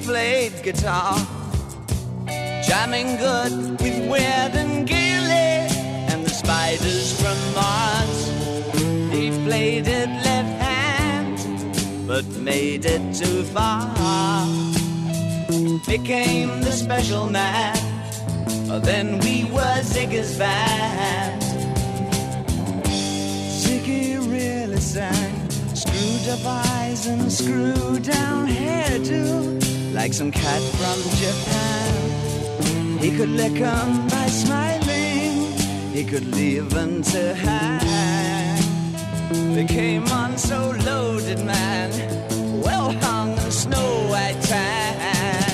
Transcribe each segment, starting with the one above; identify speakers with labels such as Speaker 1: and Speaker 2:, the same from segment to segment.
Speaker 1: played guitar, jamming good with Weird and Gilly and the Spiders from Mars. He played it left hand, but made it too far. Became the special man, then we were Ziggy's band. Ziggy really sang, screwed up eyes and screwed down hairdo, like some cat from Japan. He could lick 'em by smiling, he could leave 'em to hang. They came on so loaded, man, well hung in snow white tan.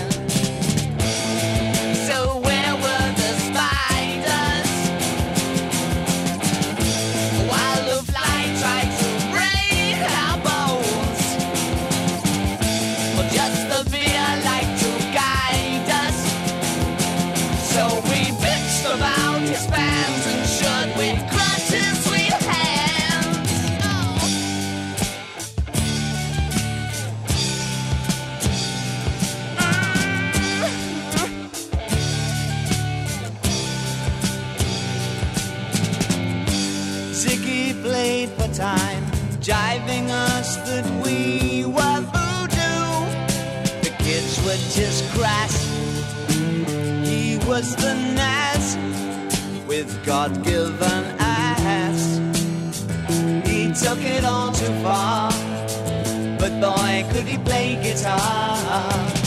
Speaker 1: So where were the spiders while the fly tried to break our bones? Well, just the beer like to guide us. So we bitched about his fans and should we crush his sweet hands. Ziggy played for time, jiving us that we were voodoo. The kids were just crass, he was the Nas with God-given ass. He took it all too far, but boy could he play guitar.